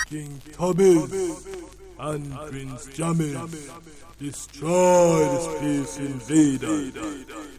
King Thomas and Prince Jamis destroy the Space Invaders.